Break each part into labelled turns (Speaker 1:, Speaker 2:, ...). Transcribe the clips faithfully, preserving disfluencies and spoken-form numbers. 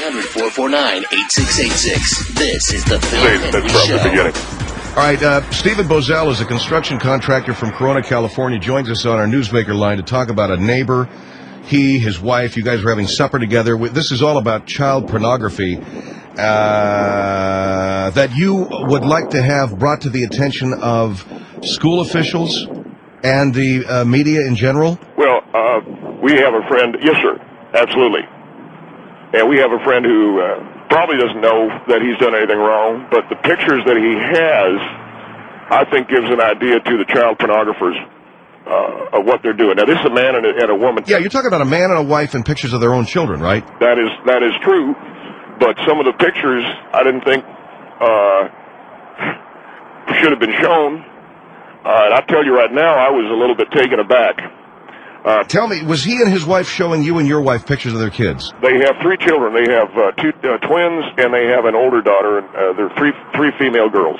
Speaker 1: hundred, four four nine, eight six eight six. This is the Bill Henry
Speaker 2: That's
Speaker 1: Show.
Speaker 2: from the beginning.
Speaker 3: All right, uh, Stephen Bozell is a construction contractor from Corona, California, joins us on our Newsmaker line to talk about a neighbor. He, his wife, you guys are having supper together. This is all about child pornography uh, that you would like to have brought to the attention of school officials and the uh, media in general?
Speaker 2: Well, uh, we have a friend. Yes, sir. Absolutely. And we have a friend who uh, probably doesn't know that he's done anything wrong, but the pictures that he has, I think, gives an idea to the child pornographers uh, of what they're doing. Now, this is a man and a, and a woman.
Speaker 3: Yeah, you're talking about a man and a wife and pictures of their own children, right?
Speaker 2: That is that is true, but some of the pictures I didn't think uh, should have been shown. Uh, and I'll tell you right now, I was a little bit taken aback.
Speaker 3: Uh, Tell me, was he and his wife showing you and your wife pictures of their kids?
Speaker 2: They have three children. They have uh, two uh, twins, and they have an older daughter. And uh, they're three three female girls.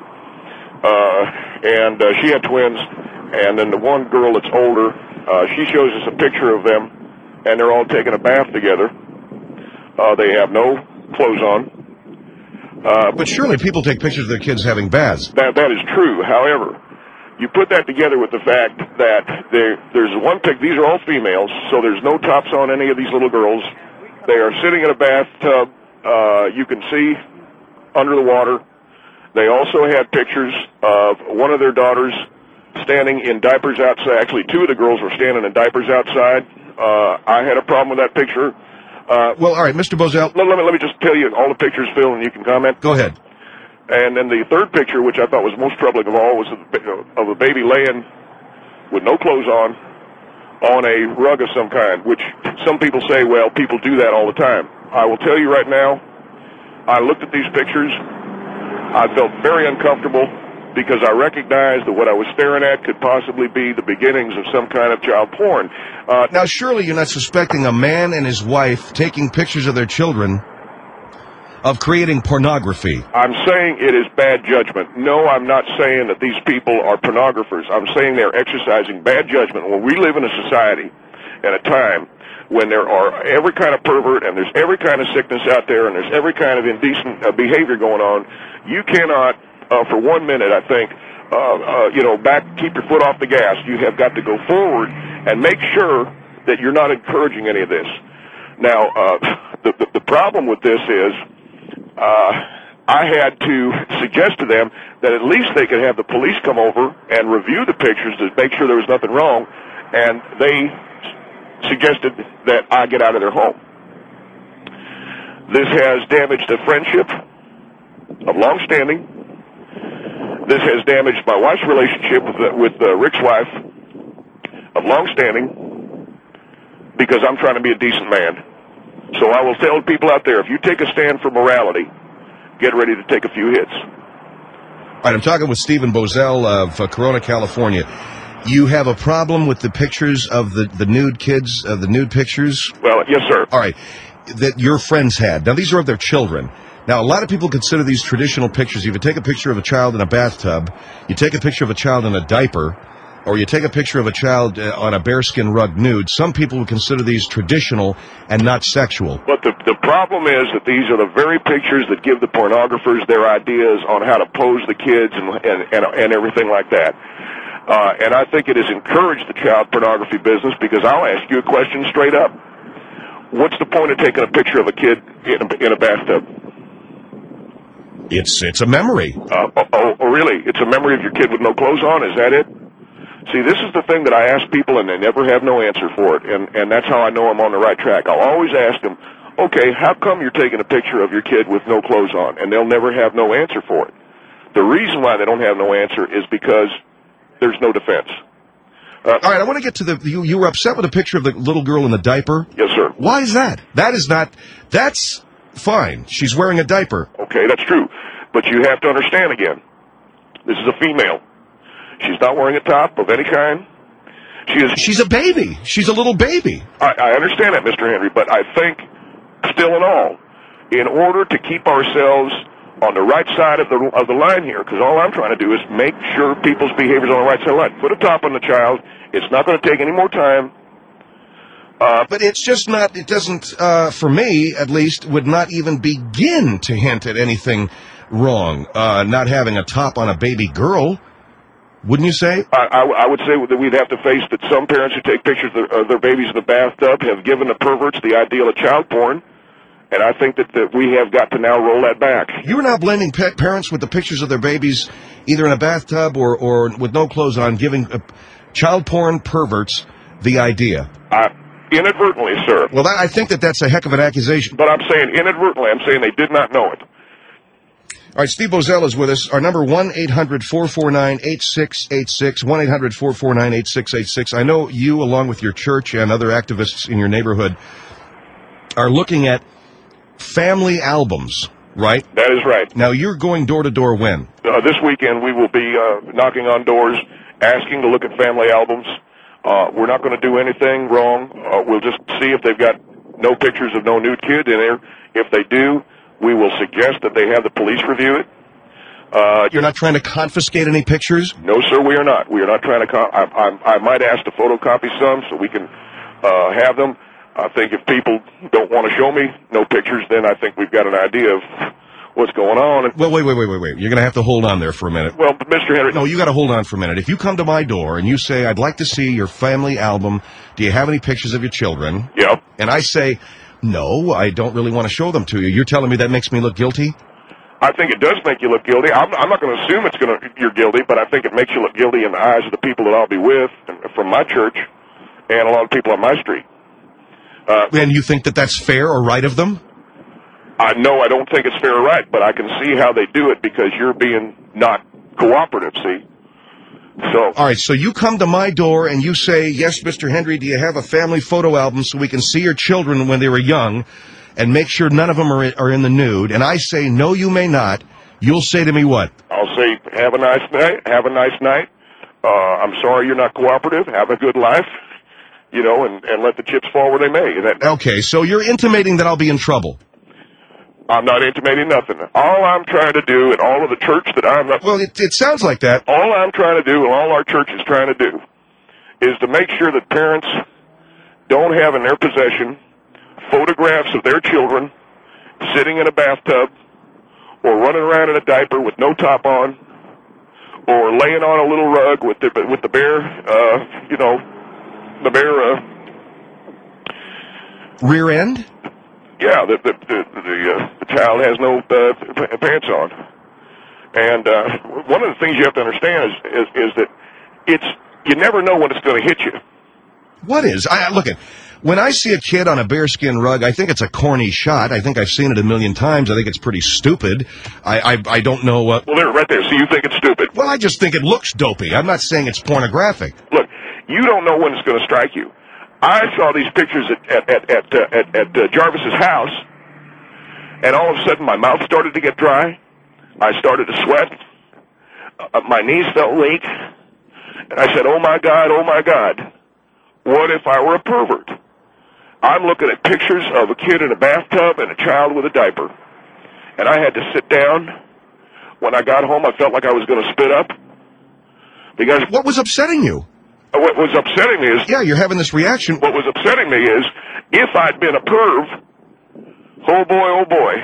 Speaker 2: Uh, and uh, she had twins, and then the one girl that's older, uh, she shows us a picture of them, and they're all taking a bath together. Uh, they have no clothes on.
Speaker 3: Uh, but surely people take pictures of their kids having baths.
Speaker 2: That that is true. However, you put that together with the fact that there, there's one pic. These are all females, so there's no tops on any of these little girls. They are sitting in a bathtub. Uh, you can see under the water. They also had pictures of one of their daughters standing in diapers outside. Actually, two of the girls were standing in diapers outside. Uh, I had a problem with that picture. Uh,
Speaker 3: well, all right, Mister Bozell.
Speaker 2: Let, let, me, let me just tell you all the pictures, Phil, and you can comment.
Speaker 3: Go ahead.
Speaker 2: And then the third picture, which I thought was most troubling of all, was of a baby laying with no clothes on, on a rug of some kind, which some people say, well, people do that all the time. I will tell you right now, I looked at these pictures, I felt very uncomfortable because I recognized that what I was staring at could possibly be the beginnings of some kind of child porn. Uh,
Speaker 3: now, surely you're not suspecting a man and his wife taking pictures of their children of creating pornography.
Speaker 2: I'm saying it is bad judgment. No, I'm not saying that these people are pornographers. I'm saying they're exercising bad judgment. When we live in a society and a time when there are every kind of pervert and there's every kind of sickness out there and there's every kind of indecent uh, behavior going on, you cannot, uh, for one minute, I think, uh, uh, you know, back, keep your foot off the gas. You have got to go forward and make sure that you're not encouraging any of this. Now, uh, the, the, the problem with this is, Uh, I had to suggest to them that at least they could have the police come over and review the pictures to make sure there was nothing wrong, and they suggested that I get out of their home. This has damaged a friendship of long standing. This has damaged my wife's relationship with, uh, with uh, Rick's wife of long standing because I'm trying to be a decent man. So I will tell people out there, if you take a stand for morality, get ready to take a few hits.
Speaker 3: All right, I'm talking with Stephen Bozell of uh, Corona, California. You have a problem with the pictures of the, the nude kids, uh, the nude pictures?
Speaker 2: Well, yes, sir.
Speaker 3: All right, that your friends had. Now, these are of their children. Now, a lot of people consider these traditional pictures. If you take a picture of a child in a bathtub, you take a picture of a child in a diaper, or you take a picture of a child uh, on a bearskin rug nude, some people would consider these traditional and not sexual.
Speaker 2: But the, the problem is that these are the very pictures that give the pornographers their ideas on how to pose the kids and, and, and, and everything like that. Uh, and I think it has encouraged the child pornography business because I'll ask you a question straight up. What's the point of taking a picture of a kid in a, in a bathtub?
Speaker 3: It's, it's a memory.
Speaker 2: Uh, oh, oh, really? It's a memory of your kid with no clothes on? Is that it? See, this is the thing that I ask people, and they never have no answer for it, and, and that's how I know I'm on the right track. I'll always ask them, okay, how come you're taking a picture of your kid with no clothes on? And they'll never have no answer for it. The reason why they don't have no answer is because there's no defense. Uh,
Speaker 3: All right, I want to get to the, you, you were upset with a picture of the little girl in the diaper?
Speaker 2: Yes, sir.
Speaker 3: Why is that? That is not, that's fine. She's wearing a diaper.
Speaker 2: Okay, that's true. But you have to understand again, this is a female. She's not wearing a top of any kind. She is.
Speaker 3: She's a baby. She's a little baby.
Speaker 2: I, I understand that, Mister Henry, but I think, still in all, in order to keep ourselves on the right side of the of the line here, because all I'm trying to do is make sure people's behavior is on the right side of the line. Put a top on the child. It's not going to take any more time Uh,
Speaker 3: but it's just not, it doesn't, uh, for me, at least, would not even begin to hint at anything wrong. Uh, not having a top on a baby girl, wouldn't you say?
Speaker 2: I, I, I would say that we'd have to face that some parents who take pictures of their, of their babies in the bathtub have given the perverts the ideal of child porn, and I think that, that we have got to now roll that back.
Speaker 3: You are now blaming pa- parents with the pictures of their babies either in a bathtub or, or with no clothes on, giving uh, child porn perverts the idea.
Speaker 2: I, inadvertently, sir.
Speaker 3: Well, that, I think that that's a heck of an accusation.
Speaker 2: But I'm saying inadvertently. I'm saying they did not know it.
Speaker 3: All right, Steve Bozell is with us. Our number, one eight hundred four four nine eight six eight six, one eight hundred four four nine eight six eight six. I know you, along with your church and other activists in your neighborhood, are looking at family albums, right?
Speaker 2: That is right.
Speaker 3: Now, you're going door to door when?
Speaker 2: Uh, this weekend we will be uh, knocking on doors, asking to look at family albums. Uh, we're not going to do anything wrong. Uh, we'll just see if they've got no pictures of no nude kid in there. If they do, we will suggest that they have the police review it. Uh,
Speaker 3: You're not trying to confiscate any pictures?
Speaker 2: No, sir, we are not. We are not trying to... Co- I, I, I might ask to photocopy some so we can uh, have them. I think if people don't want to show me no pictures, then I think we've got an idea of what's going on.
Speaker 3: Well, wait, wait, wait, wait, wait. You're going to have to hold on there for a minute.
Speaker 2: Well, Mister Henry...
Speaker 3: No, you got to hold on for a minute. If you come to my door and you say, I'd like to see your family album, do you have any pictures of your children?
Speaker 2: Yeah.
Speaker 3: And I say, no, I don't really want to show them to you. You're telling me that makes me look guilty?
Speaker 2: I think it does make you look guilty. I'm, I'm not going to assume it's going to you're guilty, but I think it makes you look guilty in the eyes of the people that I'll be with from my church and a lot of people on my street.
Speaker 3: Uh, and you think that that's fair or right of them?
Speaker 2: I know I don't think it's fair or right, but I can see how they do it because you're being not cooperative, see? So.
Speaker 3: All right, so you come to my door and you say, yes, Mister Henry, do you have a family photo album so we can see your children when they were young and make sure none of them are, are in the nude? And I say, no, you may not. You'll say to me what?
Speaker 2: I'll say, have a nice night, have a nice night. Uh, I'm sorry you're not cooperative. Have a good life, you know, and, and let the chips fall where they may. That,
Speaker 3: okay, so you're intimating that I'll be in trouble.
Speaker 2: I'm not intimating nothing. All I'm trying to do, and all of the church that I'm not...
Speaker 3: Well, it, it sounds like that.
Speaker 2: All I'm trying to do, and all our church is trying to do, is to make sure that parents don't have in their possession photographs of their children sitting in a bathtub or running around in a diaper with no top on or laying on a little rug with the, with the bare, uh, you know, the bare... Uh,
Speaker 3: Rear end?
Speaker 2: Yeah, the the the, the, uh, the child has no uh, pants on, and uh, one of the things you have to understand is, is is that it's you never know when it's going to hit you.
Speaker 3: What is? I look at when I see a kid on a bearskin rug, I think it's a corny shot. I think I've seen it a million times. I think it's pretty stupid. I I, I don't know what.
Speaker 2: Well, there, right there. So you think it's stupid?
Speaker 3: Well, I just think it looks dopey. I'm not saying it's pornographic.
Speaker 2: Look, you don't know when it's going to strike you. I saw these pictures at at at uh, at, at uh, Jarvis's house, and all of a sudden my mouth started to get dry. I started to sweat. Uh, my knees felt weak, and I said, "Oh my God, oh my God, what if I were a pervert?" I'm looking at pictures of a kid in a bathtub and a child with a diaper, and I had to sit down. When I got home, I felt like I was going to spit up because
Speaker 3: what was upsetting you?
Speaker 2: What was upsetting me is...
Speaker 3: Yeah, you're having this reaction.
Speaker 2: What was upsetting me is, if I'd been a perv, oh boy, oh boy,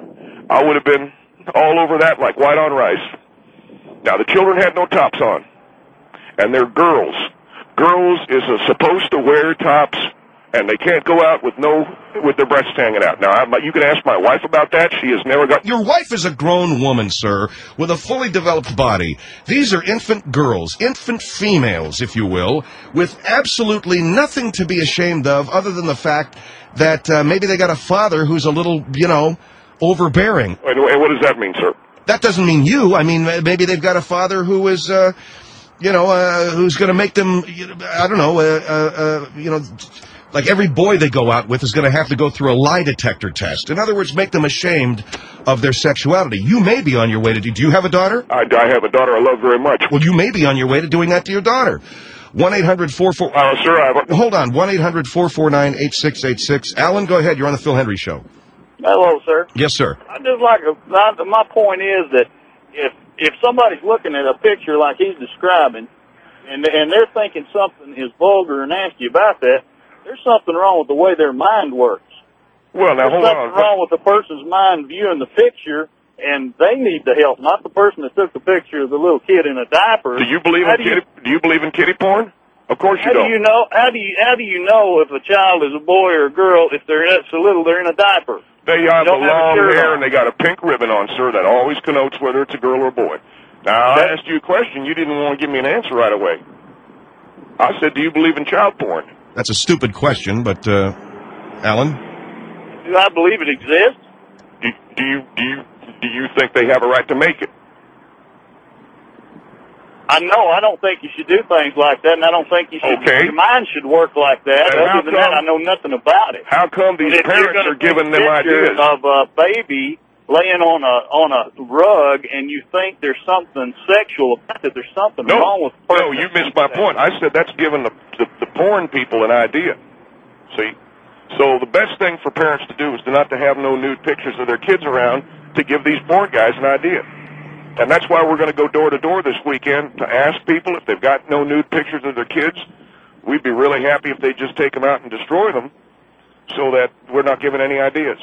Speaker 2: I would have been all over that like white on rice. Now, the children had no tops on, and they're girls. Girls is a, supposed to wear tops, and they can't go out with no with their breasts hanging out. Now, I, you can ask my wife about that. She has never got...
Speaker 3: Your wife is a grown woman, sir, with a fully developed body. These are infant girls, infant females, if you will, with absolutely nothing to be ashamed of other than the fact that uh, maybe they got a father who's a little, you know, overbearing.
Speaker 2: And what does that mean, sir?
Speaker 3: That doesn't mean you. I mean, maybe they've got a father who is... Uh, you know, uh, who's going to make them, I don't know, uh, uh, uh, you know... Like every boy they go out with is going to have to go through a lie detector test. In other words, make them ashamed of their sexuality. You may be on your way to do... Do you have a daughter?
Speaker 2: I, I have a daughter I love very much.
Speaker 3: Well, you may be on your way to doing that to your daughter. one eight hundred four four...
Speaker 2: Uh, sir, I have a...
Speaker 3: Hold on. one eight hundred four four nine eight six eight six. Alan, go ahead. You're on the Phil Henry Show.
Speaker 4: Hello, sir.
Speaker 3: Yes, sir.
Speaker 4: I just like... A, my point is that if if somebody's looking at a picture like he's describing, and and they're thinking something is vulgar or nasty about that, there's something wrong with the way their mind works.
Speaker 2: Well, now,
Speaker 4: There's
Speaker 2: hold
Speaker 4: something
Speaker 2: on.
Speaker 4: wrong with the person's mind viewing the picture, and they need the help, not the person that took the picture of the little kid in a diaper.
Speaker 2: Do you believe
Speaker 4: How
Speaker 2: in
Speaker 4: do you-
Speaker 2: kitty, do you believe in kitty porn? Of course you
Speaker 4: How
Speaker 2: don't.
Speaker 4: do you know? How do you how do you know if a child is a boy or a girl if they're so little they're in a diaper?
Speaker 2: They have the
Speaker 4: don't have a
Speaker 2: long
Speaker 4: shirt
Speaker 2: hair
Speaker 4: on.
Speaker 2: and they got a pink ribbon on, sir. That always connotes whether it's a girl or a boy. Now, I asked you a question. You didn't want to give me an answer right away. I said, do you believe in child porn?
Speaker 3: That's a stupid question, but, uh, Alan?
Speaker 4: Do I believe it exists?
Speaker 2: Do, do you do you do you think they have a right to make it?
Speaker 4: I know. I don't think you should do things like that, and I don't think you should.
Speaker 2: Okay.
Speaker 4: Your mind should work like that.
Speaker 2: And how
Speaker 4: Other than that,
Speaker 2: come-
Speaker 4: I know nothing about it.
Speaker 2: How come these
Speaker 4: But if you're
Speaker 2: parents
Speaker 4: gonna
Speaker 2: are giving
Speaker 4: take
Speaker 2: them
Speaker 4: a picture
Speaker 2: ideas?
Speaker 4: of a baby laying on a on a rug, and you think there's something sexual about it, there's something
Speaker 2: No,
Speaker 4: wrong with the person.
Speaker 2: no, you missed my point. I said that's giving the, the the porn people an idea. See, so the best thing for parents to do is to not to have no nude pictures of their kids around to give these porn guys an idea. And that's why we're going to go door to door this weekend to ask people if they've got no nude pictures of their kids. We'd be really happy if they just take them out and destroy them so that we're not giving any ideas.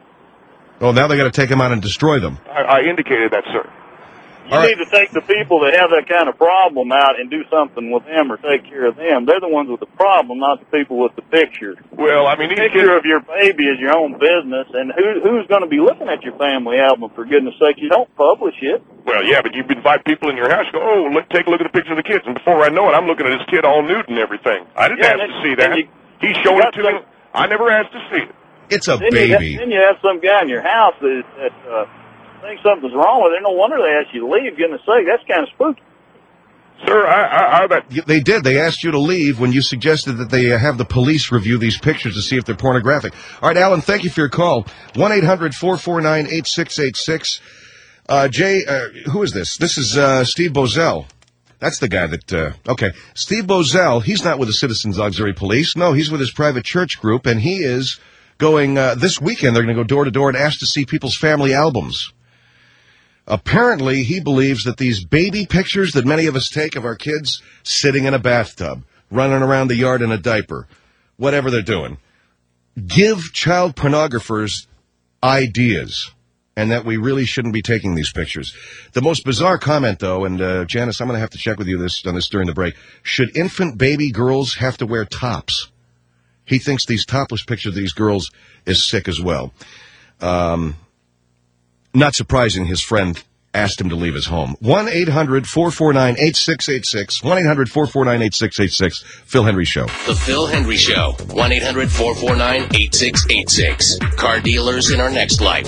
Speaker 3: Oh, now they got to take them out and destroy them.
Speaker 2: I, I indicated that, sir.
Speaker 4: You
Speaker 3: All
Speaker 4: need to take the people that have that kind of problem out and do something with them or take care of them. They're the ones with the problem, not the people with the picture.
Speaker 2: Well, I mean,
Speaker 4: The
Speaker 2: these
Speaker 4: picture
Speaker 2: kids,
Speaker 4: of your baby is your own business, and who who's going to be looking at your family album, for goodness sake? You don't publish it.
Speaker 2: well, yeah, but you invite people in your house, go, oh, look, take a look at the picture of the kids. And before I know it, I'm looking at this kid all nude and everything. I didn't
Speaker 4: Yeah,
Speaker 2: ask
Speaker 4: and
Speaker 2: to
Speaker 4: then-
Speaker 2: see that.
Speaker 4: and you-
Speaker 2: He showed
Speaker 4: you
Speaker 2: it to
Speaker 4: got
Speaker 2: me.
Speaker 4: some-
Speaker 2: I never asked to see it.
Speaker 3: It's a
Speaker 4: Then
Speaker 3: baby.
Speaker 4: You have, then you have some guy in your house that, that uh, thinks something's wrong with it. No wonder they ask you to leave. Goodness sake, that's kind of spooky.
Speaker 2: Sir, I, I, I that,
Speaker 3: Y- They did. They asked you to leave when you suggested that they uh, have the police review these pictures to see if they're pornographic. All right, Alan, thank you for your call. one eight hundred four four nine eight six eight six. Uh, Jay, uh, who is this? This is uh, Steve Bozell. That's the guy that, uh, okay. Steve Bozell, he's not with the Citizens Auxiliary Police. No, he's with his private church group, and he is going, uh, this weekend, they're going to go door to door and ask to see people's family albums. Apparently, he believes that these baby pictures that many of us take of our kids sitting in a bathtub, running around the yard in a diaper, whatever they're doing, give child pornographers ideas, and that we really shouldn't be taking these pictures. The most bizarre comment, though, and uh, Janice, I'm going to have to check with you this on this during the break, should infant baby girls have to wear tops? He thinks these topless pictures of these girls is sick as well. Um... Not surprising, his friend asked him to leave his home. one eight hundred four four nine eight six eight six. one eight hundred four four nine eight six eight six. Phil Henry Show.
Speaker 1: The Phil Henry Show. one eight hundred four four nine eight six eight six. Car dealers in our next life.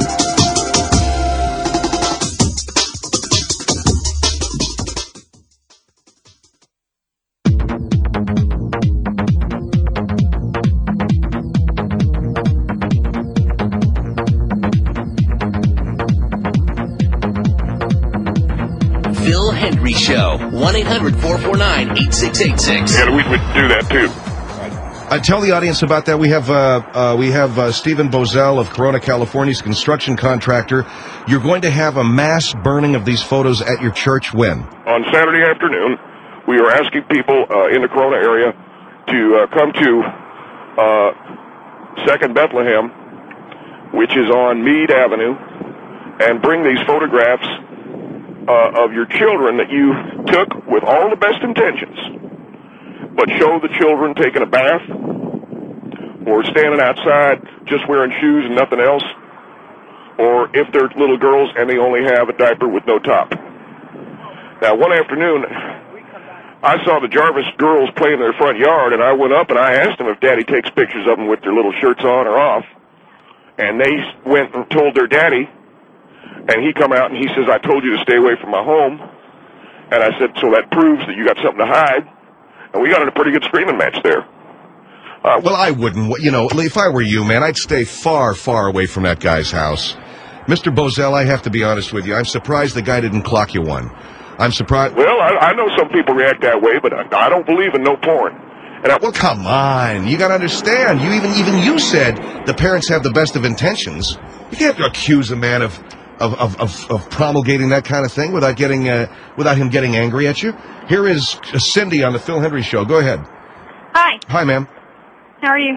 Speaker 1: Phil Henry Show. one eight hundred four four nine eight six eight six.
Speaker 2: yeah, we would do that too.
Speaker 3: I tell the audience about that. We have uh, uh, we have uh, Stephen Bozell of Corona, California. He's a construction contractor. You're going to have a mass burning of these photos at your church when?
Speaker 2: On Saturday afternoon, we are asking people uh, in the Corona area to uh, come to uh, Second Bethlehem, which is on Meade Avenue, and bring these photographs uh, of your children that you took with all the best intentions, but show the children taking a bath or standing outside just wearing shoes and nothing else, or if they're little girls and they only have a diaper with no top. Now, one afternoon, I saw the Jarvis girls play in their front yard, and I went up and I asked them if Daddy takes pictures of them with their little shirts on or off, and they went and told their daddy, and he come out and he says, I told you to stay away from my home. And I said, so that proves that you got something to hide. And we got in a pretty good screaming match there. Uh,
Speaker 3: Well, I wouldn't. You know, if I were you, man, I'd stay far, far away from that guy's house. Mister Bozell, I have to be honest with you. I'm surprised the guy didn't clock you one. I'm surprised.
Speaker 2: well, I, I know some people react that way, but I, I don't believe in no porn. And I,
Speaker 3: Well, come on. You got to understand. You even even you said the parents have the best of intentions. You can't accuse a man of of of, of, of promulgating that kind of thing without getting uh, without him getting angry at you. Here is Cindy on the Phil Henry Show. Go ahead.
Speaker 5: Hi.
Speaker 3: Hi, ma'am.
Speaker 5: How are you?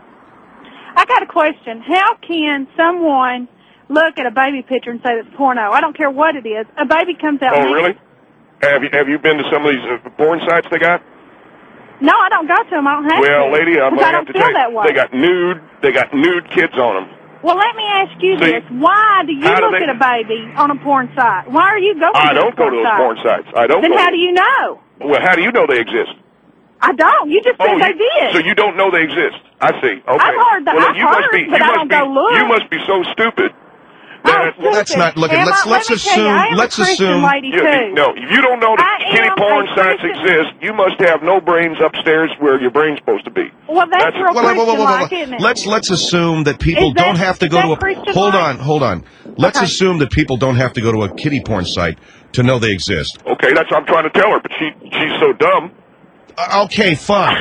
Speaker 5: I got a question. How can someone look at a baby picture and say it's porno? I don't care what it is. A baby comes out.
Speaker 2: Oh,
Speaker 5: naked.
Speaker 2: really? Have you have you been to some of these uh, porn sites they got?
Speaker 5: No, I don't go to them. I don't have
Speaker 2: Well,
Speaker 5: to.
Speaker 2: lady, I'm
Speaker 5: 'Cause
Speaker 2: gonna
Speaker 5: I
Speaker 2: have
Speaker 5: don't
Speaker 2: to
Speaker 5: feel
Speaker 2: tell you,
Speaker 5: that way.
Speaker 2: they got nude, they got nude kids on them.
Speaker 5: Well, let me ask you
Speaker 2: See,
Speaker 5: this. Why do you
Speaker 2: how do
Speaker 5: look
Speaker 2: they-
Speaker 5: at a baby on a porn site? Why are you going
Speaker 2: I
Speaker 5: to
Speaker 2: don't
Speaker 5: a
Speaker 2: go
Speaker 5: porn
Speaker 2: to those
Speaker 5: site?
Speaker 2: porn sites. I don't.
Speaker 5: Then
Speaker 2: go
Speaker 5: how
Speaker 2: to
Speaker 5: do you know?
Speaker 2: Well, how do you know they exist?
Speaker 5: I don't. You just said
Speaker 2: Oh,
Speaker 5: they
Speaker 2: you,
Speaker 5: did.
Speaker 2: so you don't know they exist. I see. Okay.
Speaker 5: I've heard that-
Speaker 2: Well, then
Speaker 5: I've
Speaker 2: you must
Speaker 5: heard,
Speaker 2: be.
Speaker 5: but
Speaker 2: you
Speaker 5: I
Speaker 2: must
Speaker 5: don't
Speaker 2: be.
Speaker 5: go look.
Speaker 2: You must be so stupid.
Speaker 5: Oh,
Speaker 2: that-
Speaker 3: Well, that's not looking.
Speaker 5: Am
Speaker 3: Let's
Speaker 5: I-
Speaker 3: let's
Speaker 5: let me tell you,
Speaker 3: assume.
Speaker 5: I am
Speaker 3: let's
Speaker 5: a Christian
Speaker 3: assume.
Speaker 5: lady
Speaker 2: You,
Speaker 5: too.
Speaker 2: no, if you don't know that
Speaker 5: I
Speaker 2: kitty
Speaker 5: am
Speaker 2: porn
Speaker 5: a
Speaker 2: sites
Speaker 5: Christian-
Speaker 2: exist, you must have no brains upstairs where your brain's supposed to be.
Speaker 5: Well, that's,
Speaker 2: That's-
Speaker 5: real
Speaker 3: Well, whoa, whoa, whoa, whoa, whoa.
Speaker 5: Christian-like, isn't it?
Speaker 3: Let's let's assume that people
Speaker 5: Is that-
Speaker 3: don't have to
Speaker 5: is
Speaker 3: go
Speaker 5: that
Speaker 3: to a.
Speaker 5: Christian-like?
Speaker 3: Hold on, hold on. Let's
Speaker 5: Okay.
Speaker 3: assume that people don't have to go to a kitty porn site to know they exist.
Speaker 2: Okay, that's what I'm trying to tell her, but she she's so dumb.
Speaker 3: Uh, okay, fine.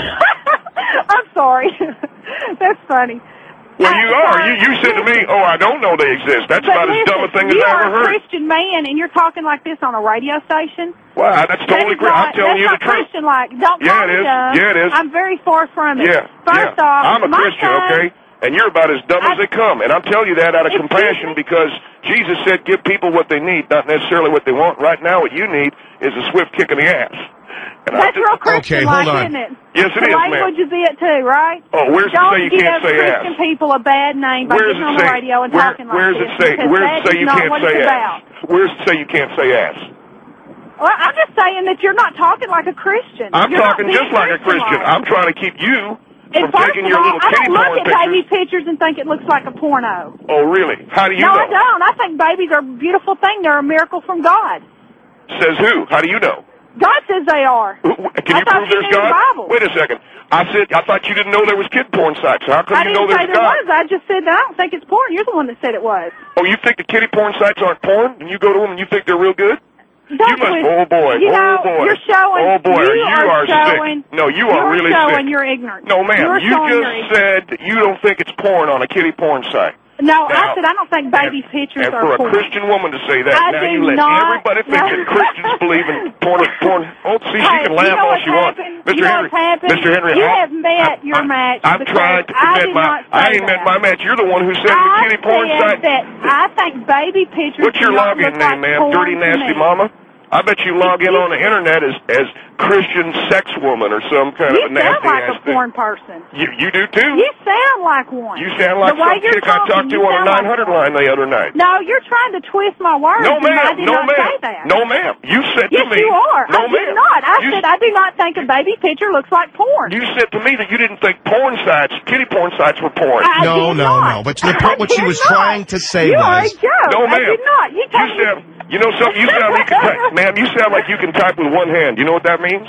Speaker 5: I'm sorry. That's funny.
Speaker 2: Well,
Speaker 5: I-
Speaker 2: you are.
Speaker 5: sorry.
Speaker 2: You you said to me, "Oh, I don't know they exist." That's
Speaker 5: But
Speaker 2: about as dumb a
Speaker 5: listen,
Speaker 2: thing as
Speaker 5: you
Speaker 2: I
Speaker 5: are
Speaker 2: ever
Speaker 5: a
Speaker 2: heard.
Speaker 5: Christian man, and you're talking like this on a radio station.
Speaker 2: Wow, that's totally
Speaker 5: That's
Speaker 2: great. I'm
Speaker 5: not-
Speaker 2: telling you the
Speaker 5: that's not
Speaker 2: truth.
Speaker 5: Christian-like. Don't
Speaker 2: Yeah,
Speaker 5: call
Speaker 2: it
Speaker 5: me
Speaker 2: is.
Speaker 5: dumb.
Speaker 2: Yeah, it is.
Speaker 5: I'm very far from it.
Speaker 2: Yeah,
Speaker 5: First
Speaker 2: yeah.
Speaker 5: off,
Speaker 2: I'm a
Speaker 5: my
Speaker 2: Christian,
Speaker 5: son-
Speaker 2: okay? And you're about as dumb
Speaker 5: I-
Speaker 2: as they come. And I'm telling you that out of
Speaker 5: Excuse
Speaker 2: compassion
Speaker 5: me?
Speaker 2: because Jesus said give people what they need, not necessarily what they want. Right now, what you need is a swift kick in the ass. And I
Speaker 5: That's
Speaker 2: just-
Speaker 5: real Christian-like,
Speaker 3: hold on.
Speaker 5: isn't it?
Speaker 2: Yes, it
Speaker 5: the
Speaker 2: is, ma'am.
Speaker 5: language is it too, right?
Speaker 2: Oh, where's it
Speaker 5: Don't
Speaker 2: say you
Speaker 5: give
Speaker 2: can't say
Speaker 5: Christian
Speaker 2: ass?
Speaker 5: people a bad name by
Speaker 2: Where's
Speaker 5: getting
Speaker 2: it
Speaker 5: on the
Speaker 2: say?
Speaker 5: radio and
Speaker 2: where,
Speaker 5: talking like
Speaker 2: where's
Speaker 5: this.
Speaker 2: it say?
Speaker 5: because
Speaker 2: Where's
Speaker 5: that
Speaker 2: it say
Speaker 5: is
Speaker 2: you
Speaker 5: not
Speaker 2: can't
Speaker 5: what
Speaker 2: say
Speaker 5: it's
Speaker 2: ass?
Speaker 5: about.
Speaker 2: Where's it say you can't say ass?
Speaker 5: Well, I'm just saying that you're not talking like a Christian.
Speaker 2: I'm
Speaker 5: You're not
Speaker 2: talking
Speaker 5: being
Speaker 2: just like a Christian.
Speaker 5: Christian-like.
Speaker 2: I'm trying to keep you
Speaker 5: And
Speaker 2: from
Speaker 5: first
Speaker 2: taking
Speaker 5: of
Speaker 2: your
Speaker 5: all,
Speaker 2: little
Speaker 5: I
Speaker 2: kitty
Speaker 5: don't look
Speaker 2: porn
Speaker 5: at
Speaker 2: pictures.
Speaker 5: baby pictures and think it looks like a porno.
Speaker 2: Oh, really? How do you
Speaker 5: no,
Speaker 2: know?
Speaker 5: I don't. I think babies are a beautiful thing. They're a miracle from God.
Speaker 2: Says who? How do you know?
Speaker 5: God says they are.
Speaker 2: Who- who- Can
Speaker 5: I
Speaker 2: you
Speaker 5: thought
Speaker 2: prove
Speaker 5: you
Speaker 2: there's
Speaker 5: knew the
Speaker 2: God?
Speaker 5: Bible.
Speaker 2: Wait a second. I said I thought you didn't know there was kid porn sites. How come
Speaker 5: I
Speaker 2: you
Speaker 5: didn't
Speaker 2: know
Speaker 5: say
Speaker 2: there's
Speaker 5: there
Speaker 2: God?
Speaker 5: was. I just said that I don't think it's porn. You're the one that said it was.
Speaker 2: Oh, you think the kitty porn sites aren't porn? And you go to them and you think they're real good?
Speaker 5: Don't
Speaker 2: you must.
Speaker 5: twist-
Speaker 2: Oh boy.
Speaker 5: You
Speaker 2: oh
Speaker 5: know,
Speaker 2: boy.
Speaker 5: you're showing.
Speaker 2: Oh boy.
Speaker 5: You,
Speaker 2: you
Speaker 5: are,
Speaker 2: are
Speaker 5: showing.
Speaker 2: sick. No, you
Speaker 5: you're
Speaker 2: are really
Speaker 5: showing
Speaker 2: sick.
Speaker 5: You're ignorant.
Speaker 2: No, ma'am.
Speaker 5: You're
Speaker 2: You
Speaker 5: showing you're
Speaker 2: just
Speaker 5: ignorant.
Speaker 2: said that you don't think it's porn on a kitty porn site.
Speaker 5: No,
Speaker 2: Now,
Speaker 5: I said I don't think baby
Speaker 2: and,
Speaker 5: pictures
Speaker 2: and
Speaker 5: are
Speaker 2: for a
Speaker 5: porn.
Speaker 2: Christian woman to say that,
Speaker 5: I
Speaker 2: now
Speaker 5: do
Speaker 2: you let
Speaker 5: not-
Speaker 2: everybody think
Speaker 5: no.
Speaker 2: that Christians believe in porn. porn. Oh, see, she
Speaker 5: Hey,
Speaker 2: can
Speaker 5: you
Speaker 2: laugh
Speaker 5: know
Speaker 2: all
Speaker 5: what's
Speaker 2: she wants.
Speaker 5: happened?
Speaker 2: Mister
Speaker 5: You know
Speaker 2: Henry,
Speaker 5: what's happened?
Speaker 2: Mister Henry,
Speaker 5: You
Speaker 2: I,
Speaker 5: have met
Speaker 2: I,
Speaker 5: your
Speaker 2: I,
Speaker 5: match
Speaker 2: I'm
Speaker 5: because
Speaker 2: trying to
Speaker 5: I
Speaker 2: met
Speaker 5: did
Speaker 2: my.
Speaker 5: not say
Speaker 2: I ain't met
Speaker 5: that.
Speaker 2: my match. You're the one who said the
Speaker 5: I
Speaker 2: kitty porn
Speaker 5: said
Speaker 2: site.
Speaker 5: that I think baby pictures
Speaker 2: What's your
Speaker 5: do not
Speaker 2: login
Speaker 5: look
Speaker 2: name,
Speaker 5: like
Speaker 2: ma'am?
Speaker 5: porn
Speaker 2: Dirty
Speaker 5: to
Speaker 2: Nasty
Speaker 5: me.
Speaker 2: Mama? I bet you log in on the internet as as Christian sex woman or some kind
Speaker 5: You
Speaker 2: of a nasty
Speaker 5: sound like
Speaker 2: ass
Speaker 5: a porn person.
Speaker 2: thing. You you do too.
Speaker 5: You sound like one.
Speaker 2: You sound like
Speaker 5: the way
Speaker 2: some
Speaker 5: you're
Speaker 2: chick I
Speaker 5: talking,
Speaker 2: talked to
Speaker 5: you
Speaker 2: on a
Speaker 5: sound like
Speaker 2: nine hundred
Speaker 5: one.
Speaker 2: line the other night.
Speaker 5: No, you're trying to twist my words.
Speaker 2: No,
Speaker 5: and I
Speaker 2: ma'am.
Speaker 5: did
Speaker 2: No,
Speaker 5: not
Speaker 2: ma'am.
Speaker 5: say that.
Speaker 2: No, ma'am. You said
Speaker 5: Yes,
Speaker 2: to me.
Speaker 5: you are.
Speaker 2: No,
Speaker 5: I
Speaker 2: ma'am.
Speaker 5: did not. I
Speaker 2: you,
Speaker 5: said I do not think a baby picture looks like porn.
Speaker 2: You said to me that you didn't think porn sites, kitty porn sites were porn.
Speaker 5: I
Speaker 3: No,
Speaker 5: did
Speaker 3: no,
Speaker 5: not.
Speaker 3: no. But the
Speaker 5: I
Speaker 3: point what she
Speaker 5: did
Speaker 3: was
Speaker 5: not.
Speaker 3: trying to say
Speaker 5: you are
Speaker 3: was-
Speaker 5: a joke.
Speaker 2: No,
Speaker 5: I
Speaker 2: ma'am.
Speaker 5: did not. You
Speaker 2: You
Speaker 5: told me.
Speaker 2: sound, you know something? You sound like you can type, ma'am. You sound like you can type with one hand. You know what that means?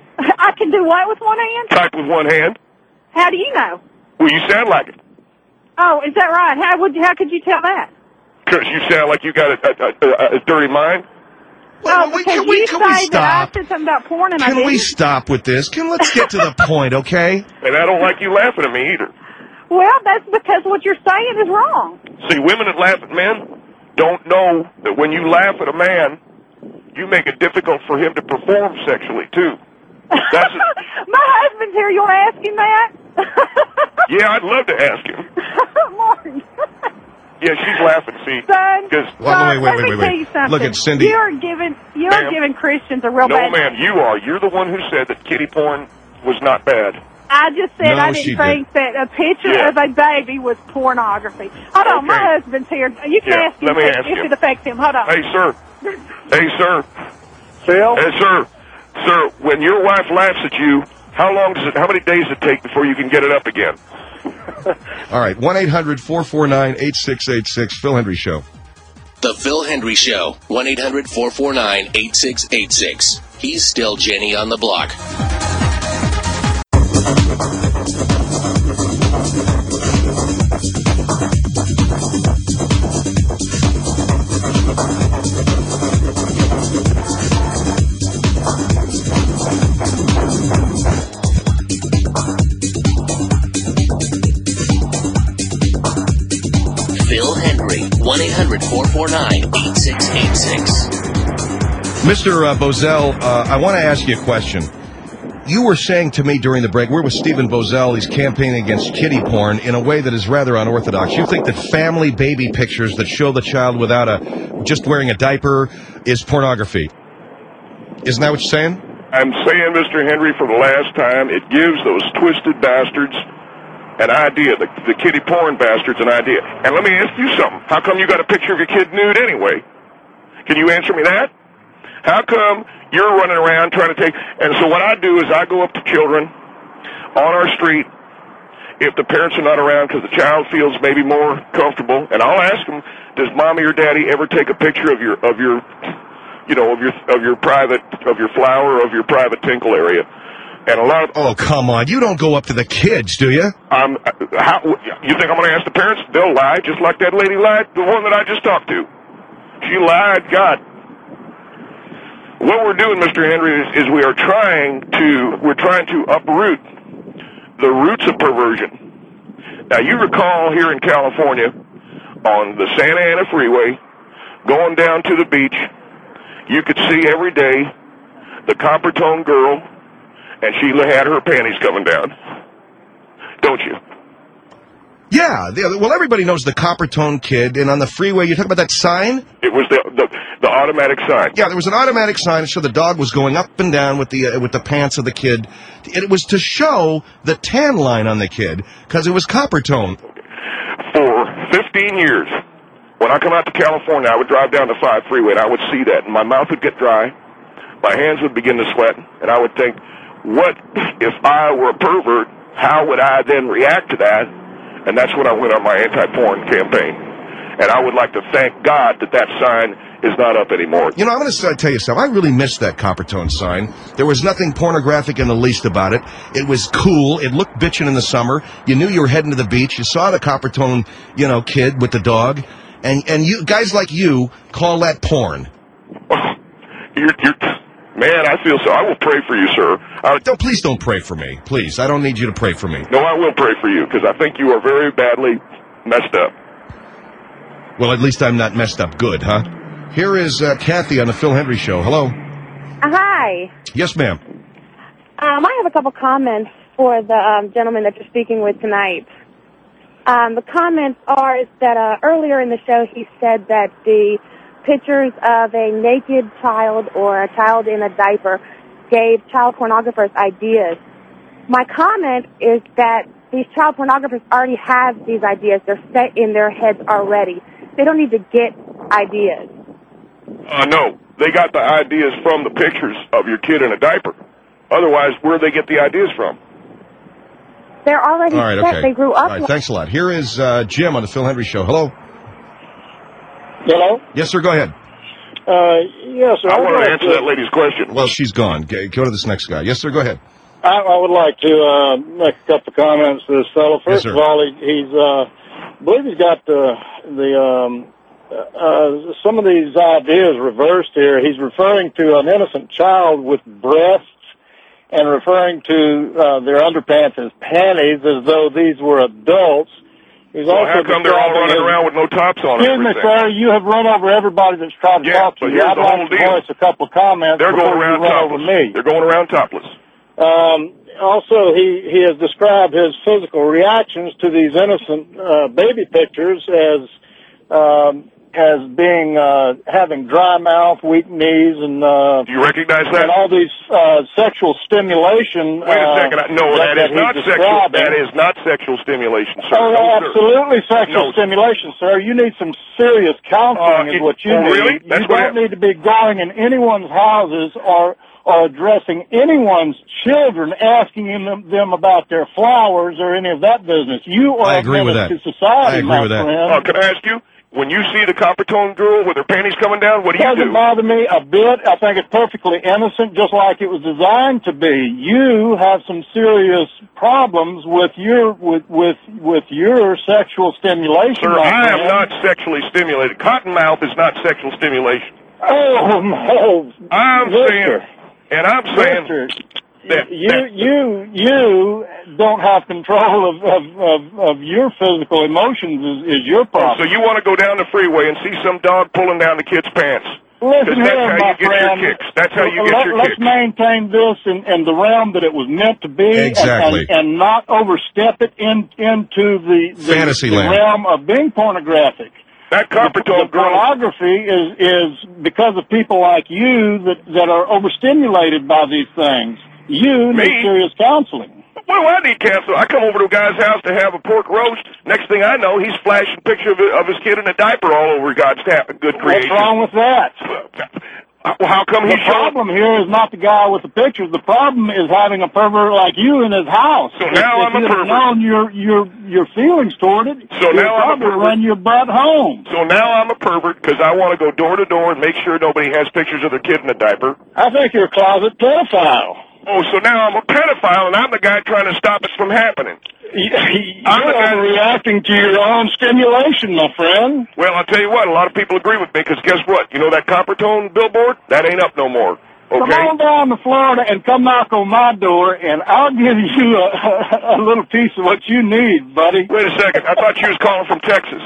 Speaker 5: I can do what with one hand?
Speaker 2: Type with one hand.
Speaker 5: How do you know?
Speaker 2: Well, you sound like it.
Speaker 5: Oh, is that right? How would how could you tell that?
Speaker 2: Because you sound like you got a, a, a, a dirty mind.
Speaker 3: Well,
Speaker 5: oh,
Speaker 3: we-
Speaker 5: because
Speaker 3: can we
Speaker 5: you
Speaker 3: can
Speaker 5: say
Speaker 3: we
Speaker 5: that
Speaker 3: stop?
Speaker 5: I said something about porn and I
Speaker 3: Can
Speaker 5: didn't.
Speaker 3: we stop with this? Can let's get to the point, okay?
Speaker 2: And I don't like you laughing at me either.
Speaker 5: Well, that's because what you're saying is wrong.
Speaker 2: See, women that laugh at men don't know that when you laugh at a man, you make it difficult for him to perform sexually, too. That's it.
Speaker 5: My husband's here. You want to ask him that?
Speaker 2: Yeah, I'd love to ask him.
Speaker 5: Morning.
Speaker 2: Yeah, she's laughing, see.
Speaker 5: Son,
Speaker 2: Because,
Speaker 3: Well,
Speaker 5: son,
Speaker 3: wait, wait,
Speaker 5: let
Speaker 3: wait,
Speaker 5: me
Speaker 3: wait,
Speaker 5: tell
Speaker 3: wait.
Speaker 5: you something.
Speaker 3: Look at Cindy.
Speaker 5: You're giving you're
Speaker 2: Ma'am.
Speaker 5: giving Christians a real
Speaker 2: no,
Speaker 5: bad
Speaker 2: ma'am, you are. You're the one who said that kitty porn was not bad.
Speaker 5: I just said
Speaker 3: No,
Speaker 5: I
Speaker 3: she
Speaker 5: didn't think that a picture
Speaker 2: Yeah.
Speaker 5: of a baby was pornography. Hold on, my
Speaker 2: Okay.
Speaker 5: husband's here. You can
Speaker 2: Yeah,
Speaker 5: ask him
Speaker 2: let me
Speaker 5: if,
Speaker 2: ask
Speaker 5: if
Speaker 2: him.
Speaker 5: it affects him. Hold on.
Speaker 2: Hey, sir. Hey, sir.
Speaker 4: Phil?
Speaker 2: Hey, sir. Sir, when your wife laughs at you, how long does it, how many days does it take before you can get it up again?
Speaker 3: All right, one eight hundred four four nine eight six eight six, Phil Hendry Show.
Speaker 1: The Phil Hendry Show, one eight hundred four four nine eight six eight six. He's still Jenny on the block. Phil Hendry, one eight hundred four four nine eight six eight six.
Speaker 3: Mister Uh, Bozell, uh, I want to ask you a question. You were saying to me during the break, we're with Stephen Bozell, he's campaigning against kiddie porn in a way that is rather unorthodox. You think that family baby pictures that show the child without a, just wearing a diaper is pornography. Isn't that what you're saying?
Speaker 2: I'm saying, Mister Henry, for the last time, it gives those twisted bastards an idea, the, the kiddie porn bastards an idea. And let me ask you something. How come you got a picture of your kid nude anyway? Can you answer me that? How come you're running around trying to take... And so what I do is I go up to children on our street, if the parents are not around because the child feels maybe more comfortable, and I'll ask them, does mommy or daddy ever take a picture of your, of your, you know, of your, of your private, of your flower, or of your private tinkle area? And a lot of...
Speaker 3: Oh, come on. You don't go up to the kids, do you?
Speaker 2: Um, how, you think I'm going to ask the parents? They'll lie, just like that lady lied, the one that I just talked to. She lied, God. What we're doing, Mister Henry, is, is we are trying to, we're trying to uproot the roots of perversion. Now, you recall here in California, on the Santa Ana Freeway, going down to the beach, you could see every day the copper-tone girl, and she had her panties coming down. Don't you?
Speaker 3: Yeah. The, well, everybody knows the copper-tone kid, and on the freeway, you talk about that sign?
Speaker 2: It was the, the the automatic sign.
Speaker 3: Yeah, there was an automatic sign that showed the dog was going up and down with the uh, with the pants of the kid. It was to show the tan line on the kid, because it was copper-tone.
Speaker 2: For fifteen years, when I come out to California, I would drive down the five freeway, and I would see that, and my mouth would get dry, my hands would begin to sweat, and I would think, what if I were a pervert, how would I then react to that? And that's when I went on my anti-porn campaign. And I would like to thank God that that sign is not up anymore.
Speaker 3: You know, I'm going to tell you something. I really missed that copper-tone sign. There was nothing pornographic in the least about it. It was cool. It looked bitchin' in the summer. You knew you were heading to the beach. You saw the copper-tone, you know, kid with the dog. And and you guys like you call that porn.
Speaker 2: You're... you're Man, I feel so. I will pray for you, sir. I,
Speaker 3: don't, please don't pray for me. Please. I don't need you to pray for me.
Speaker 2: No, I will pray for you, because I think you are very badly messed up.
Speaker 3: Well, at least I'm not messed up good, huh? Here is uh, Kathy on the Phil Hendry Show. Hello.
Speaker 6: Hi.
Speaker 3: Yes, ma'am.
Speaker 6: Um, I have a couple comments for the um, gentleman that you're speaking with tonight. Um, the comments are is that uh, earlier in the show he said that the pictures of a naked child or a child in a diaper gave child pornographers ideas. My comment is that these child pornographers already have these ideas. They're set in their heads already. They don't need to get ideas.
Speaker 2: Uh, no. They got the ideas from the pictures of your kid in a diaper. Otherwise, where do they get the ideas from?
Speaker 6: They're already
Speaker 3: All right,
Speaker 6: set.
Speaker 3: okay.
Speaker 6: They grew up.
Speaker 3: All right, thanks a lot. Here is uh, Jim on the Phil Hendry Show. Hello.
Speaker 7: Hello?
Speaker 3: Yes, sir, go ahead.
Speaker 7: Uh, yes, sir.
Speaker 2: I, I want
Speaker 7: like
Speaker 2: to answer
Speaker 7: to,
Speaker 2: that lady's question.
Speaker 3: Well, she's gone. Go to this next guy. Yes, sir, go ahead.
Speaker 7: I, I would like to uh, make a couple of comments to this fellow. First
Speaker 3: yes,
Speaker 7: of all, he, he's, uh, I believe he's got the, the um, uh, some of these ideas reversed here. He's referring to an innocent child with breasts and referring to uh, their underpants as panties as though these were adults. He's
Speaker 2: well,
Speaker 7: also
Speaker 2: how come they're all running
Speaker 7: his,
Speaker 2: around with no tops on?
Speaker 7: Excuse me, sir. You have run over everybody that's tried to
Speaker 2: yeah,
Speaker 7: talk to
Speaker 2: but
Speaker 7: you.
Speaker 2: Here's
Speaker 7: I'd
Speaker 2: the
Speaker 7: like
Speaker 2: whole
Speaker 7: to
Speaker 2: deal.
Speaker 7: voice a couple of comments.
Speaker 2: They're going
Speaker 7: you
Speaker 2: around
Speaker 7: run
Speaker 2: topless.
Speaker 7: over me.
Speaker 2: They're going around topless.
Speaker 7: Um, also, he, he has described his physical reactions to these innocent uh, baby pictures as um, as being uh, having dry mouth, weak knees, and uh,
Speaker 2: do you recognize that?
Speaker 7: And all these uh, sexual stimulation.
Speaker 2: Wait a second.
Speaker 7: Uh,
Speaker 2: no, that, that is not sexual. That is not sexual stimulation, sir.
Speaker 7: Oh,
Speaker 2: no,
Speaker 7: absolutely
Speaker 2: sir.
Speaker 7: sexual
Speaker 2: no.
Speaker 7: stimulation, sir. You need some serious counseling
Speaker 2: uh,
Speaker 7: is what you
Speaker 2: oh,
Speaker 7: need.
Speaker 2: Really? That's
Speaker 7: you don't need to be going in anyone's houses or or addressing anyone's children, asking them, them about their flowers or any of that business. You are
Speaker 3: I agree with that.
Speaker 7: To society,
Speaker 3: I agree
Speaker 7: my
Speaker 3: with that.
Speaker 7: friend.
Speaker 2: Oh, can I ask you? When you see the copper-tone girl with her panties coming down, what do you do?
Speaker 7: It doesn't bother me a bit. I think it's perfectly innocent, just like it was designed to be. You have some serious problems with your with with with your sexual stimulation.
Speaker 2: Sir,
Speaker 7: my
Speaker 2: I
Speaker 7: friend.
Speaker 2: am not sexually stimulated. Cottonmouth is not sexual stimulation.
Speaker 7: Oh no!
Speaker 2: I'm
Speaker 7: Mister,
Speaker 2: saying, and I'm saying.
Speaker 7: Mister,
Speaker 2: That,
Speaker 7: you
Speaker 2: that,
Speaker 7: you you don't have control of of, of, of your physical emotions is, is your problem.
Speaker 2: So you want to go down the freeway and see some dog pulling down the kid's pants?
Speaker 7: Listen
Speaker 2: that's
Speaker 7: here,
Speaker 2: how
Speaker 7: my
Speaker 2: you get
Speaker 7: friend.
Speaker 2: your kicks. That's how you
Speaker 7: Let,
Speaker 2: get your
Speaker 7: let's
Speaker 2: kicks.
Speaker 7: maintain this in, in the realm that it was meant to be,
Speaker 3: Exactly.
Speaker 7: and, and, and not overstep it in, into the, the,
Speaker 3: Fantasy
Speaker 7: the
Speaker 3: land.
Speaker 7: realm of being pornographic.
Speaker 2: That
Speaker 7: The,
Speaker 2: Coppertone
Speaker 7: the
Speaker 2: girl.
Speaker 7: pornography is is because of people like you that that are overstimulated by these things. You
Speaker 2: Me?
Speaker 7: need serious counseling.
Speaker 2: What do I need counsel? I come over to a guy's house to have a pork roast. Next thing I know, he's flashing a picture of, of his kid in a diaper all over God's tap good
Speaker 7: What's
Speaker 2: creation.
Speaker 7: wrong with that?
Speaker 2: Well, how come
Speaker 7: The
Speaker 2: he's showing?
Speaker 7: problem here is not the guy with the pictures. The problem is having a pervert like you in his house.
Speaker 2: So
Speaker 7: if,
Speaker 2: now
Speaker 7: if
Speaker 2: I'm a
Speaker 7: you'd have
Speaker 2: pervert.
Speaker 7: known your your your feelings toward it,
Speaker 2: So
Speaker 7: you'd
Speaker 2: now I'm a
Speaker 7: probably
Speaker 2: pervert.
Speaker 7: run your butt home.
Speaker 2: So now I'm a pervert because I want to go door to door and make sure nobody has pictures of their kid in a diaper.
Speaker 7: I think you're a closet pedophile.
Speaker 2: Oh, so now I'm a pedophile and I'm the guy trying to stop it from happening.
Speaker 7: You're
Speaker 2: I'm the guy-
Speaker 7: overreacting to your own stimulation, my friend.
Speaker 2: Well, I'll tell you what, a lot of people agree with me because guess what? You know that Coppertone billboard? That ain't up no more.
Speaker 7: Come
Speaker 2: Okay?
Speaker 7: on down to Florida and come knock on my door, and I'll give you a, a little piece of what you need, buddy.
Speaker 2: Wait a second. I thought you was calling from Texas.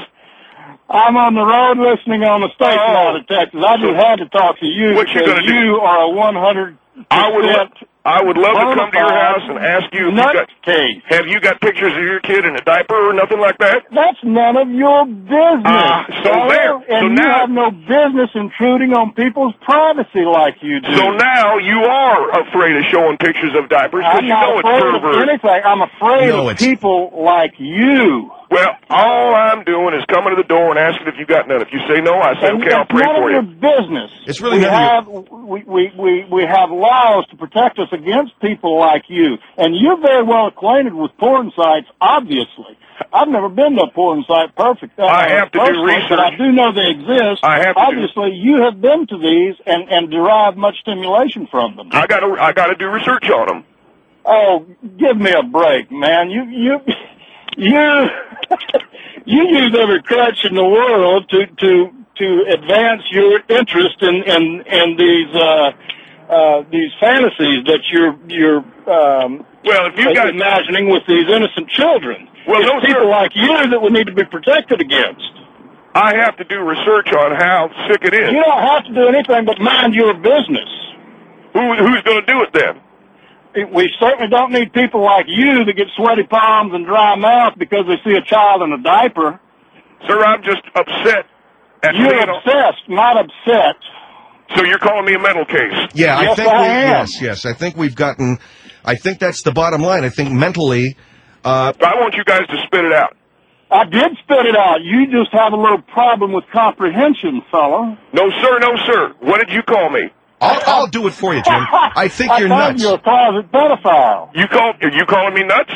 Speaker 7: I'm on the road listening on the station
Speaker 2: Oh.
Speaker 7: out of Texas. I just had to talk to you
Speaker 2: What you
Speaker 7: because
Speaker 2: gonna do?
Speaker 7: you are a one hundred
Speaker 2: I would lo-
Speaker 7: percent
Speaker 2: I would love to come to your house and ask you if you got
Speaker 7: nutcase.
Speaker 2: have you got pictures of your kid in a diaper or nothing like that?
Speaker 7: That's none of your business.
Speaker 2: Ah, so
Speaker 7: fella,
Speaker 2: there.
Speaker 7: And
Speaker 2: So
Speaker 7: you
Speaker 2: now-
Speaker 7: have no business intruding on people's privacy like you do.
Speaker 2: So now you are afraid of showing pictures of diapers because
Speaker 7: I'm
Speaker 2: you
Speaker 7: not
Speaker 2: know it's
Speaker 7: afraid of
Speaker 2: pervert.
Speaker 7: anything. I'm afraid
Speaker 3: No,
Speaker 7: of
Speaker 3: it's-
Speaker 7: people like you.
Speaker 2: Well, all I'm doing is coming to the door and asking if you got none. If you say no, I say,
Speaker 7: And
Speaker 2: okay, I'll
Speaker 7: it's
Speaker 2: pray
Speaker 7: none
Speaker 2: for
Speaker 7: of your
Speaker 2: you.
Speaker 7: business.
Speaker 3: It's really
Speaker 7: we
Speaker 3: none of
Speaker 7: have we, we we we have laws to protect us against people like you, and you're very well acquainted with porn sites. Obviously, I've never been to a porn site. Perfect. Uh,
Speaker 2: I have to do
Speaker 7: personally,
Speaker 2: research.
Speaker 7: but I do know they exist.
Speaker 2: I have to do-
Speaker 7: Obviously, you have been to these and and derived much stimulation from them.
Speaker 2: I got to I got to do research on them.
Speaker 7: Oh, give me a break, man. You you you you use every crutch in the world to to to advance your interest in in, in these uh, uh, these fantasies that you're you're um,
Speaker 2: Well, if you got
Speaker 7: imagining with these innocent children.
Speaker 2: Well,
Speaker 7: it's
Speaker 2: no,
Speaker 7: people
Speaker 2: sir.
Speaker 7: like you that we need to be protected against.
Speaker 2: I have to do research on how sick it is.
Speaker 7: You don't have to do anything but mind your business.
Speaker 2: Who who's going to do it then?
Speaker 7: We certainly don't need people like you that get sweaty palms and dry mouth because they see a child in a diaper.
Speaker 2: Sir, I'm just upset at
Speaker 7: You're
Speaker 2: seeing-
Speaker 7: obsessed, not upset.
Speaker 2: So you're calling me a mental case?
Speaker 3: Yeah, I
Speaker 7: Yes,
Speaker 3: think
Speaker 7: I
Speaker 3: we,
Speaker 7: am.
Speaker 3: yes, yes. I think we've gotten. I think that's the bottom line. I think mentally, uh,
Speaker 2: I want you guys to spit it out.
Speaker 7: I did spit it out. You just have a little problem with comprehension, fella.
Speaker 2: No, sir, no, sir. What did you call me?
Speaker 3: I'll, I'll do it for you, Jim. I think
Speaker 7: I
Speaker 3: you're
Speaker 7: thought
Speaker 3: nuts.
Speaker 7: you're a closet pedophile.
Speaker 2: You call? Are you calling me nuts?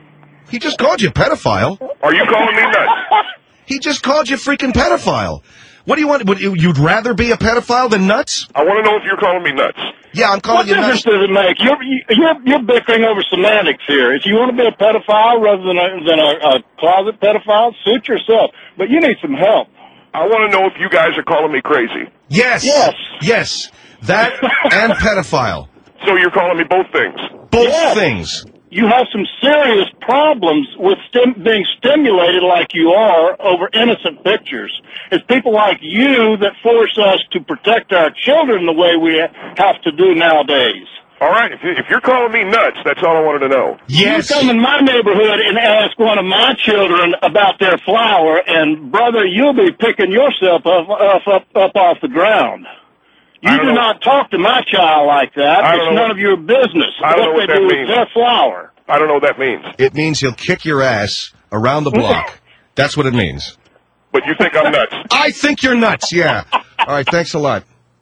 Speaker 3: He just called you a pedophile.
Speaker 2: Are you calling me nuts?
Speaker 3: He just called you a freaking pedophile. What do you want? Would you, you'd rather be a pedophile than nuts?
Speaker 2: I want to know if you're calling me nuts.
Speaker 3: Yeah, I'm
Speaker 7: What
Speaker 3: calling you
Speaker 7: difference
Speaker 3: nuts.
Speaker 7: does it make? You're, you're, you're bickering over semantics here. If you want to be a pedophile rather than a, than a, a closet pedophile, suit yourself. But you need some help.
Speaker 2: I want to know if you guys are calling me crazy.
Speaker 3: Yes.
Speaker 7: Yes.
Speaker 3: Yes. That and pedophile.
Speaker 2: So you're calling me both things.
Speaker 3: Both
Speaker 7: Yes.
Speaker 3: things.
Speaker 7: You have some serious problems with stim- being stimulated like you are over innocent pictures. It's people like you that force us to protect our children the way we have to do nowadays.
Speaker 2: All right, if, you, if you're calling me nuts, that's all I wanted to know.
Speaker 3: Yes.
Speaker 7: You come in my neighborhood and ask one of my children about their flower, and brother, you'll be picking yourself up up up, up off the ground. You
Speaker 2: I don't
Speaker 7: do
Speaker 2: know.
Speaker 7: not talk to my child like that.
Speaker 2: I don't
Speaker 7: It's
Speaker 2: know
Speaker 7: none
Speaker 2: what-
Speaker 7: of your business.
Speaker 2: I don't know
Speaker 7: what
Speaker 2: what
Speaker 7: they
Speaker 2: that
Speaker 7: do
Speaker 2: means.
Speaker 7: with their flower.
Speaker 2: I don't know what that means.
Speaker 3: It means he'll kick your ass around the block. That's what it means.
Speaker 2: But you think I'm nuts.
Speaker 3: I think you're nuts, yeah. All right, thanks a lot.